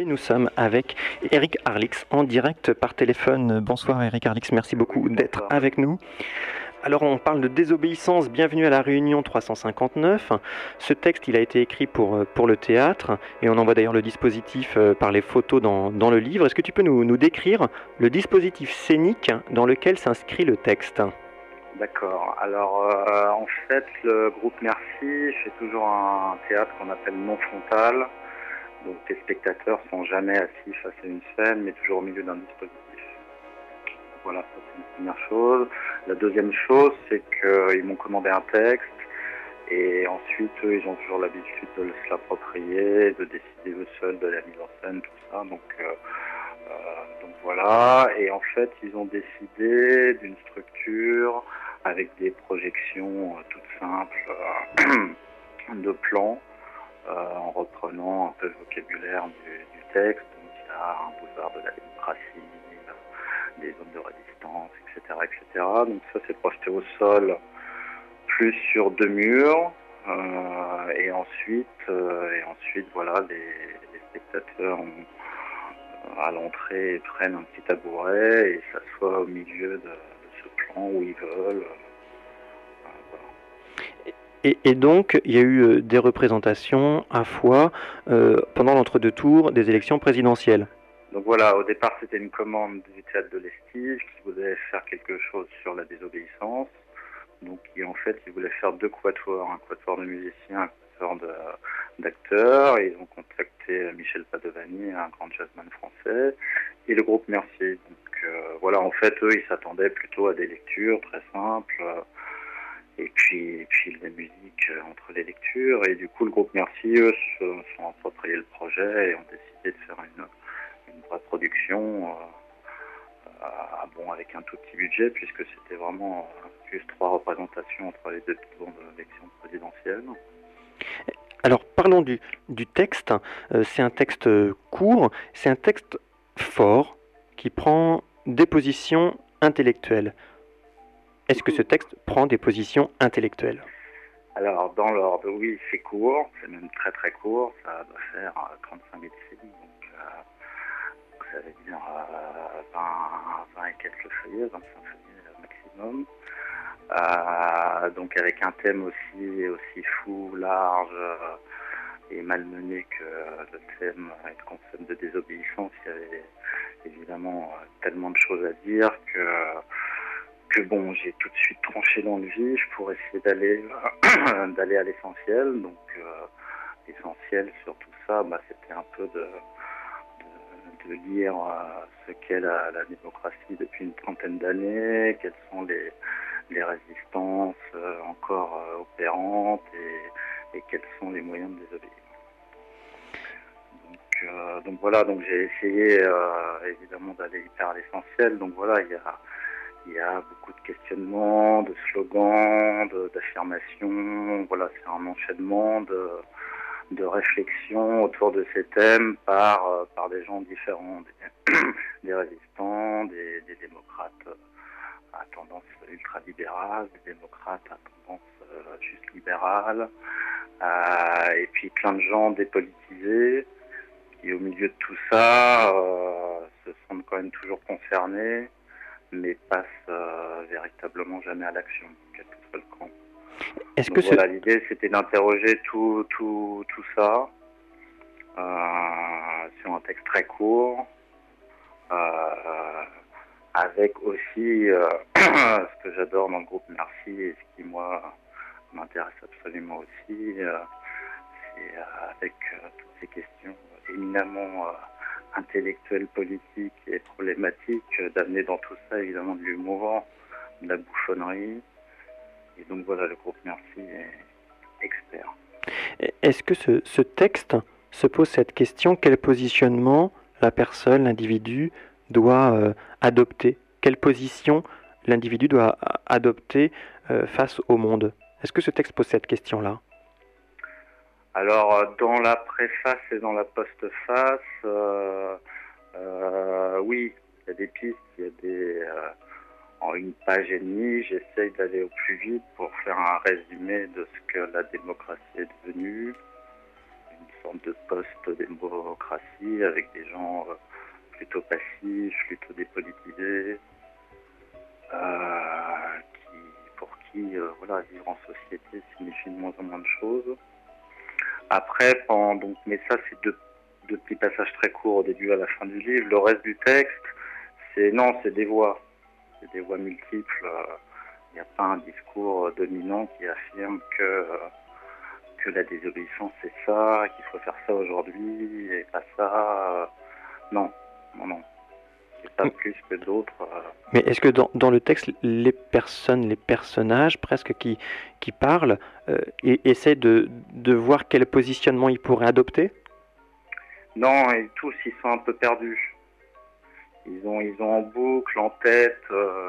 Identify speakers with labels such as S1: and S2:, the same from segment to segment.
S1: Et nous sommes avec Eric Harlix en direct par téléphone. Bonsoir Eric Harlix, merci beaucoup d'être avec nous. Alors on parle de désobéissance, bienvenue à la réunion 359. Ce texte il a été écrit pour le théâtre et on en voit d'ailleurs le dispositif par les photos dans le livre. Est-ce que tu peux nous décrire le dispositif scénique dans lequel s'inscrit le texte ?
S2: D'accord. Alors, en fait, le groupe Merci fait toujours un théâtre qu'on appelle non frontal. Donc, les spectateurs sont jamais assis face à une scène, mais toujours au milieu d'un dispositif. Voilà, ça c'est une première chose. La deuxième chose, c'est qu'ils m'ont commandé un texte et ensuite, eux, ils ont toujours l'habitude de se l'approprier, de décider eux seuls de la mise en scène, tout ça. Donc voilà. Et en fait, ils ont décidé d'une structure avec des projections toutes simples de plans, en reprenant un peu le vocabulaire du texte. Donc il y a un boulevard de la démocratie, des zones de résistance, etc., etc. Donc ça c'est projeté au sol, plus sur deux murs, et ensuite voilà, les spectateurs à l'entrée prennent un petit tabouret et s'assoient au milieu de ce plan où ils veulent.
S1: Voilà. Et donc, il y a eu des représentations à fois pendant l'entre-deux tours des élections présidentielles.
S2: Donc voilà, au départ c'était une commande du théâtre de l'Estige qui voulait faire quelque chose sur la désobéissance. Donc en fait ils voulaient faire deux quatuors, un quatuor de musiciens, un quatuor d'acteurs. Et ils ont contacté Michel Padovani, un grand jazzman français, et le groupe Merci. Donc voilà, en fait eux ils s'attendaient plutôt à des lectures très simples. Et puis la musique entre les lectures. Et du coup, le groupe Merci, eux, se sont appropriés le projet et ont décidé de faire une vraie production, avec un tout petit budget, puisque c'était vraiment juste 3 représentations entre les deux tours de l'élection présidentielle.
S1: Alors, parlons du texte. C'est un texte court, c'est un texte fort qui prend des positions intellectuelles. Est-ce que ce texte prend des positions intellectuelles ?
S2: Alors, dans l'ordre, oui, c'est court, c'est même très très court, ça doit faire 35 000 signes, donc ça veut dire 20 et quelques feuillets, 25 feuillets maximum. Donc avec un thème aussi fou, large et malmené que le thème et le concept de désobéissance. Il y avait évidemment tellement de choses à dire que bon, j'ai tout de suite tranché dans le vif pour essayer d'aller à l'essentiel. Donc l'essentiel sur tout ça, c'était un peu de lire ce qu'est la démocratie depuis une trentaine d'années, quelles sont les résistances encore opérantes et quels sont les moyens de désobéir. Donc voilà, donc j'ai essayé évidemment d'aller hyper à l'essentiel. Donc voilà, il y a beaucoup de questionnements, de slogans, d'affirmations. Voilà, c'est un enchaînement de réflexion autour de ces thèmes par des gens différents, des résistants, des démocrates à tendance ultra-libérale, des démocrates à tendance juste libérale, et puis plein de gens dépolitisés qui, au milieu de tout ça, se sentent quand même toujours concernés, mais passent véritablement jamais à l'action, quel que soit le camp. Donc voilà, l'idée c'était d'interroger tout ça sur un texte très court, avec aussi ce que j'adore dans le groupe Merci et ce qui moi m'intéresse absolument aussi, c'est avec toutes ces questions éminemment intellectuelles, politiques et problématiques, d'amener dans tout ça évidemment de l'humour, de la bouffonnerie. Et donc voilà, le groupe Merci est expert.
S1: Est-ce que ce texte se pose cette question, quel positionnement la personne, l'individu doit adopter ? Quelle position l'individu doit adopter face au monde ? Est-ce que ce texte pose cette question-là ?
S2: Alors, dans la préface et dans la postface, oui, il y a des pistes, il y a en une page et demie, j'essaye d'aller au plus vite pour faire un résumé de ce que la démocratie est devenue, une sorte de post-démocratie avec des gens plutôt passifs, plutôt dépolitisés, pour qui voilà, vivre en société signifie de moins en moins de choses. Après, donc, mais ça c'est deux petits passages très courts au début à la fin du livre. Le reste du texte, c'est des voix. C'est des voix multiples. Il n'y a pas un discours dominant qui affirme que la désobéissance c'est ça, qu'il faut faire ça aujourd'hui et pas ça. Non. C'est pas plus que d'autres.
S1: Mais est-ce que dans le texte, les personnages presque qui parlent, essaient de voir quel positionnement ils pourraient adopter?
S2: Non, et tous ils sont un peu perdus. Ils ont en boucle en tête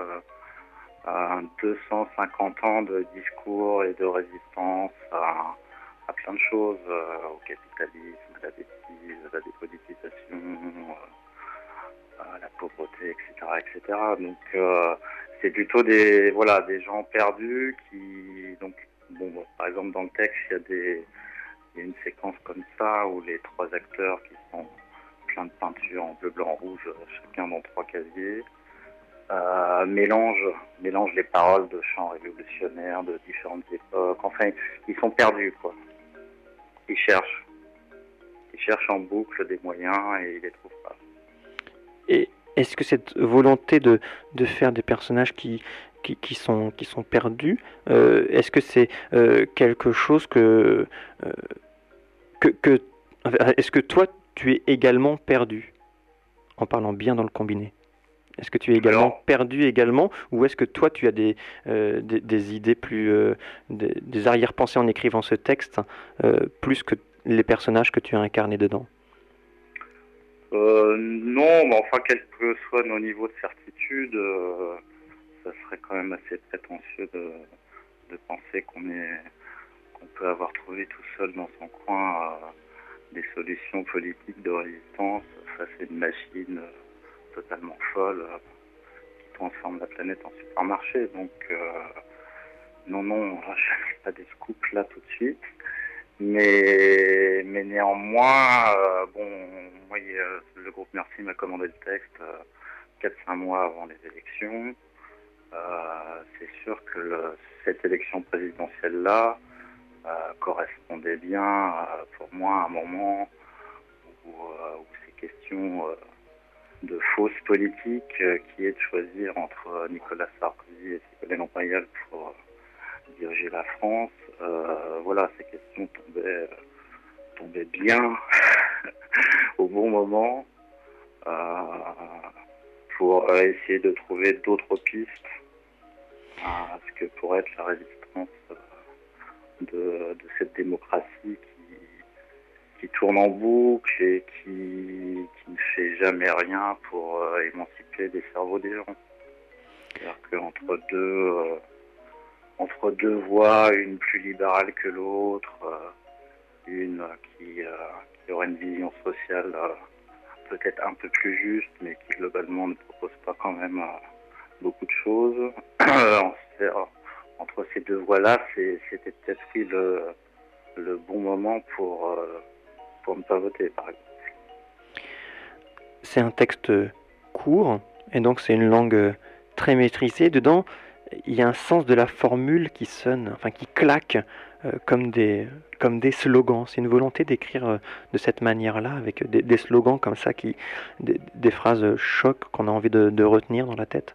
S2: 250 ans de discours et de résistance à plein de choses, au capitalisme, à la bêtise, à la dépolitisation, à la pauvreté, etc. Donc c'est plutôt des gens perdus qui par exemple dans le texte il y a une séquence comme ça où les trois acteurs qui sont pleins de peinture en bleu, blanc, rouge, chacun dans 3 casiers, mélangent les paroles de chants révolutionnaires de différentes époques. Enfin, ils sont perdus, quoi. Ils cherchent en boucle des moyens et ils les trouvent pas.
S1: Et est-ce que cette volonté de faire des personnages qui sont perdus, est-ce que c'est quelque chose est-ce que toi tu es également perdu en parlant bien dans le combiné? Est-ce que tu es également perdu également, ou est-ce que toi tu as des idées plus des arrière-pensées en écrivant ce texte plus que les personnages que tu as incarnés dedans?
S2: Non, mais enfin, quel que soit nos niveaux de certitude, ça serait quand même assez prétentieux de penser qu'on peut avoir trouvé tout seul dans son coin des solutions politiques de résistance face à une machine totalement folle qui transforme la planète en supermarché. Donc, non, je n'ai pas des scoops là tout de suite. Mais néanmoins, moi, le groupe Merci m'a commandé le texte 4-5 mois avant les élections. C'est sûr que cette élection présidentielle-là correspondait bien pour moi à un moment où ces questions de fausse politique qui est de choisir entre Nicolas Sarkozy et Ségolène Royal pour diriger la France. Ces questions tombaient bien au bon moment pour essayer de trouver d'autres pistes à ce que pourrait être la résistance de cette démocratie qui tourne en boucle et qui ne fait jamais rien pour émanciper les cerveaux des gens. C'est-à-dire qu'entre deux voies, une plus libérale que l'autre, une qui aurait une vision sociale peut-être un peu plus juste, mais qui globalement ne propose pas quand même beaucoup de choses. Entre ces deux voies-là, c'était peut-être pris le bon moment pour ne pas voter, par exemple.
S1: C'est un texte court, et donc c'est une langue très maîtrisée. Dedans, il y a un sens de la formule qui sonne, enfin qui claque comme des slogans. C'est une volonté d'écrire de cette manière-là, avec des slogans comme ça, des phrases choc qu'on a envie de retenir dans la tête.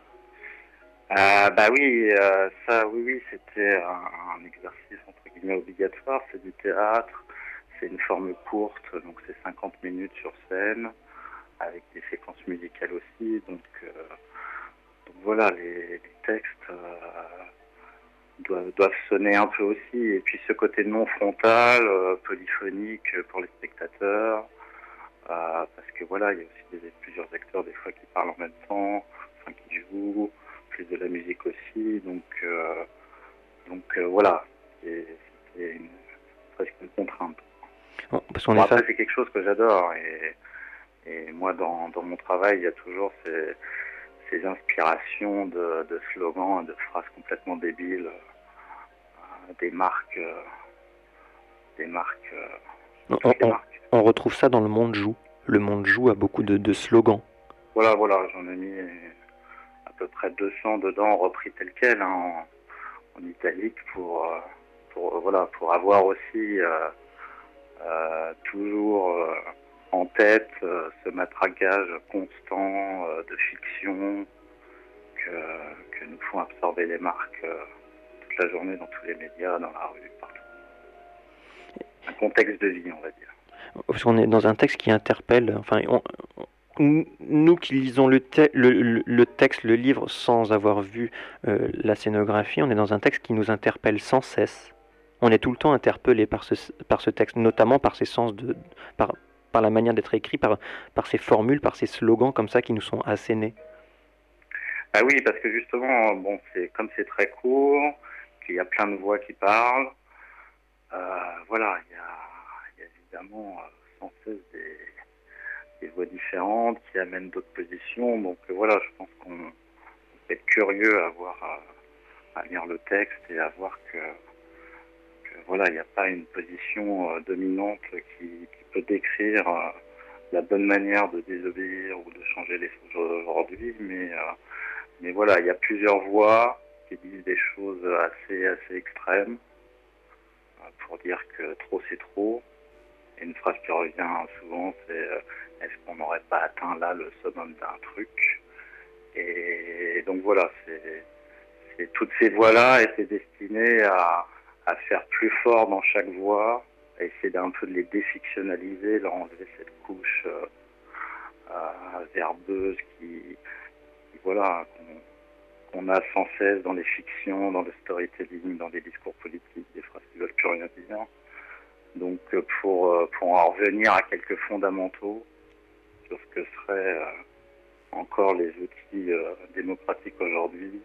S2: Oui, c'était un exercice entre guillemets obligatoire. C'est du théâtre, c'est une forme courte, donc c'est 50 minutes sur scène, avec des séquences musicales aussi. Donc voilà, les textes doivent sonner un peu aussi. Et puis ce côté non frontal, polyphonique pour les spectateurs, parce que voilà, il y a aussi plusieurs acteurs des fois qui parlent en même temps, enfin qui jouent, plus de la musique aussi. Donc voilà, c'était presque une contrainte.
S1: Bon,
S2: Après, c'est quelque chose que j'adore et moi dans mon travail, il y a toujours ces inspirations de slogans et de phrases complètement débiles, des marques
S1: On,
S2: toutes les
S1: on-
S2: marques.
S1: on retrouve ça dans le monde joue. Le monde joue a beaucoup de slogans.
S2: Voilà, j'en ai mis à peu près 200 dedans, repris tel quel, hein, en italique pour avoir aussi toujours en tête ce matraquage constant de fiction que nous font absorber les marques toute la journée dans tous les médias, dans la rue, partout. Un contexte de vie, on va dire.
S1: Parce qu'on est dans un texte qui interpelle. Enfin, nous qui lisons le texte, le livre, sans avoir vu la scénographie, on est dans un texte qui nous interpelle sans cesse. On est tout le temps interpellé par ce texte, notamment par ses sens par, par la manière d'être écrit, par ses formules, par ses slogans comme ça qui nous sont assénés.
S2: Ah oui, parce que justement, bon, comme c'est très court, qu'il y a plein de voix qui parlent, voilà, il y a évidemment sans cesse des voix différentes qui amènent d'autres positions. Donc voilà, je pense qu'on peut être curieux à lire le texte et à voir que voilà, il n'y a pas une position dominante qui peut décrire la bonne manière de désobéir ou de changer les choses aujourd'hui, mais voilà, il y a plusieurs voix qui disent des choses assez extrêmes pour dire que trop c'est trop. Et une phrase qui revient souvent, c'est est-ce qu'on n'aurait pas atteint là le summum d'un truc? Et donc voilà, toutes ces voix-là étaient destinées à faire plus fort dans chaque voix, à essayer d'un peu de les défictionnaliser, leur enlever cette couche verbeuse qui voilà, qu'on a sans cesse dans les fictions, dans le storytelling, dans les discours politiques, des phrases qui veulent plus rien dire. Donc pour en revenir à quelques fondamentaux sur ce que seraient encore les outils démocratiques aujourd'hui,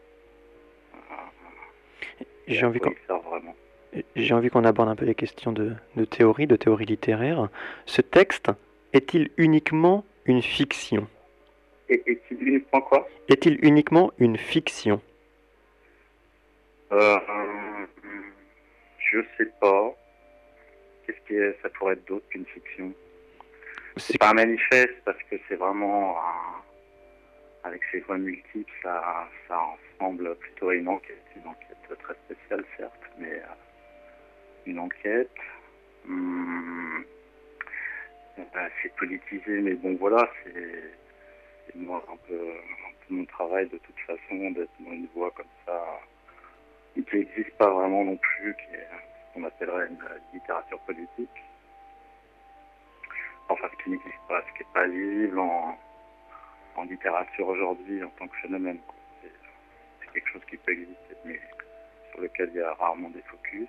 S1: J'ai envie
S2: quoi ils servent vraiment.
S1: J'ai envie qu'on aborde un peu les questions de théorie littéraire. Ce texte est-il uniquement une fiction?
S2: Est-il uniquement quoi?
S1: Est-il uniquement une fiction?
S2: euh, Je sais pas. Ça pourrait être d'autre qu'une fiction? C'est pas un manifeste parce que c'est vraiment avec ses voix multiples, ça ressemble plutôt à une enquête très spéciale certes, mais une enquête. C'est politisé, mais bon voilà, c'est moi un peu mon travail de toute façon d'être dans une voie comme ça, qui n'existe pas vraiment non plus, qui est ce qu'on appellerait une littérature politique. Enfin, ce qui n'existe pas, ce qui n'est pas lisible en littérature aujourd'hui en tant que phénomène. C'est quelque chose qui peut exister, mais sur lequel il y a rarement des focus.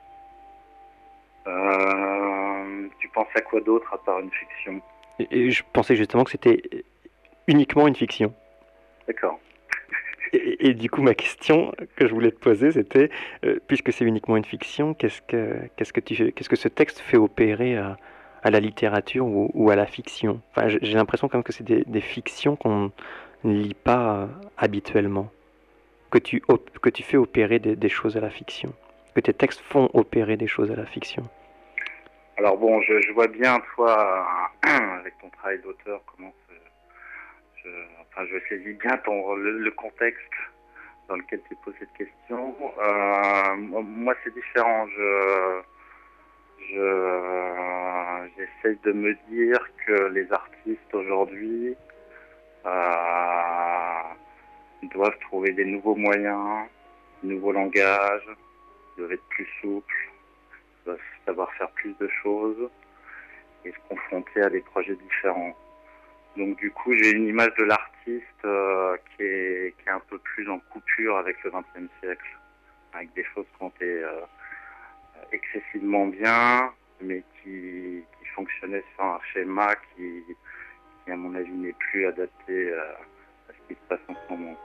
S2: Tu penses à quoi d'autre à part une fiction?
S1: Et je pensais justement que c'était uniquement une fiction.
S2: D'accord.
S1: Et du coup, ma question que je voulais te poser, c'était, puisque c'est uniquement une fiction, qu'est-ce que ce texte fait opérer à la littérature ou à la fiction? Enfin, j'ai l'impression quand même que c'est des fictions qu'on ne lit pas habituellement, que tu fais opérer des choses à la fiction, que tes textes font opérer des choses à la fiction.
S2: Alors bon, je vois bien, toi, avec ton travail d'auteur, comment je saisis bien le contexte dans lequel tu poses cette question. Moi, c'est différent. J'essaie de me dire que les artistes aujourd'hui doivent trouver des nouveaux moyens, des nouveaux langages, doivent être plus souples, doivent savoir faire plus de choses et se confronter à des projets différents. Donc du coup, j'ai une image de l'artiste qui est un peu plus en coupure avec le XXe siècle, avec des choses qui ont été excessivement bien, mais qui fonctionnaient sur un schéma qui à mon avis n'est plus adapté à ce qui se passe en ce moment.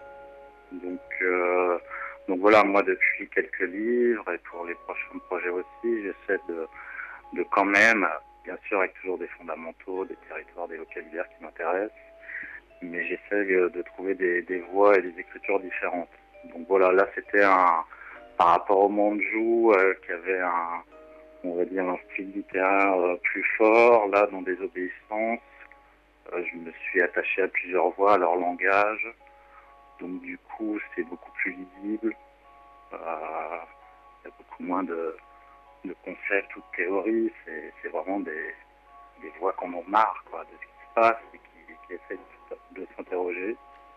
S2: Donc voilà, moi depuis quelques livres et pour les prochains projets aussi, j'essaie de quand même, bien sûr avec toujours des fondamentaux, des territoires, des vocabulaires qui m'intéressent, mais j'essaie de trouver des voix et des écritures différentes. Donc voilà, là c'était par rapport au Manjou qui avait on va dire, un style littéraire plus fort. Là, dans Désobéissance, je me suis attaché à plusieurs voix, à leur langage. Donc du coup, c'est beaucoup plus lisible. Il y a beaucoup moins de concepts ou de théories. C'est vraiment des voix qu'on en marre quoi, de ce qui se passe et qui essaient de s'interroger.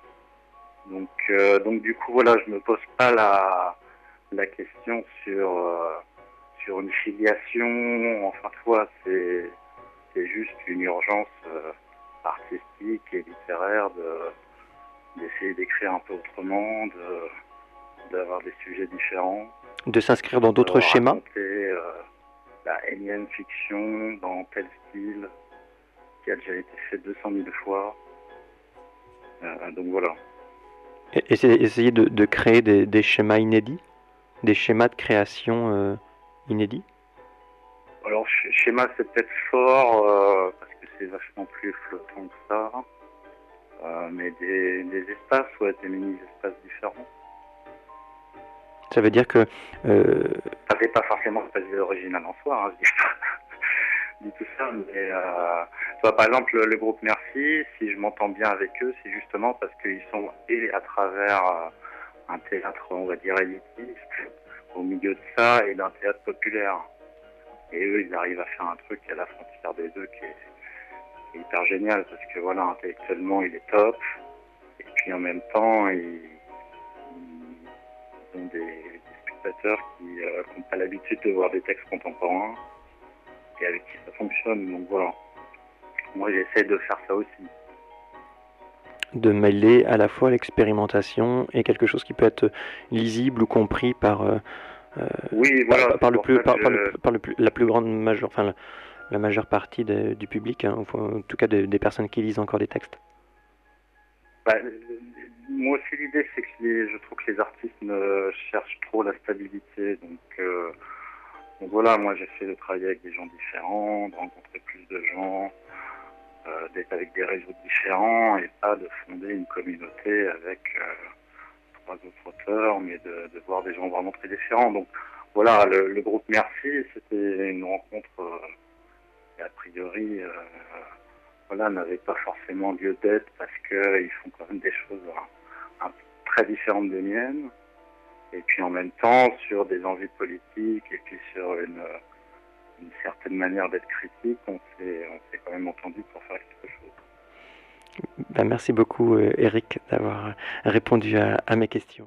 S2: Donc du coup, voilà, je me pose pas la question sur une filiation. Enfin, toi, c'est juste une urgence artistique et littéraire d'essayer d'écrire un peu autrement, d'avoir des sujets différents.
S1: De s'inscrire dans d'autres schémas.
S2: Raconter la énième fiction dans tel style qui a déjà été fait 200 000 fois. Donc voilà.
S1: Et essayer de créer des schémas inédits, des schémas de création inédits.
S2: Alors schéma c'est peut-être fort parce que c'est vachement plus flottant que ça. Mais des espaces, ouais, des mini-espaces différents.
S1: Ça veut dire que...
S2: Ça fait pas forcément pas original en soi, hein, je dis tout ça, mais toi, par exemple, le groupe Merci, si je m'entends bien avec eux, c'est justement parce qu'ils sont et à travers un théâtre, on va dire, élitiste, au milieu de ça, et d'un théâtre populaire. Et eux, ils arrivent à faire un truc à la frontière des deux qui est hyper génial, parce que voilà, intellectuellement, il est top, et puis en même temps, ils ont des spectateurs qui n'ont pas l'habitude de voir des textes contemporains, et avec qui ça fonctionne. Donc voilà, moi j'essaie de faire ça aussi.
S1: De mêler à la fois l'expérimentation et quelque chose qui peut être lisible ou compris par,
S2: oui, voilà,
S1: la plus grande majeure, enfin la majeure partie du public, hein, en tout cas des personnes qui lisent encore des textes.
S2: Bah, moi aussi l'idée c'est que je trouve que les artistes cherchent trop la stabilité, donc voilà, moi j'essaie de travailler avec des gens différents, de rencontrer plus de gens, d'être avec des réseaux différents et pas de fonder une communauté avec 3 autres auteurs, mais de voir des gens vraiment très différents. Donc voilà, le groupe Merci, c'était une rencontre qui a priori voilà, n'avait pas forcément lieu d'être parce qu'ils font quand même des choses très différentes des miennes. Et puis en même temps, sur des envies politiques et puis sur une certaine manière d'être critique, on s'est quand même entendu pour faire quelque chose.
S1: Ben, merci beaucoup Eric d'avoir répondu à mes questions.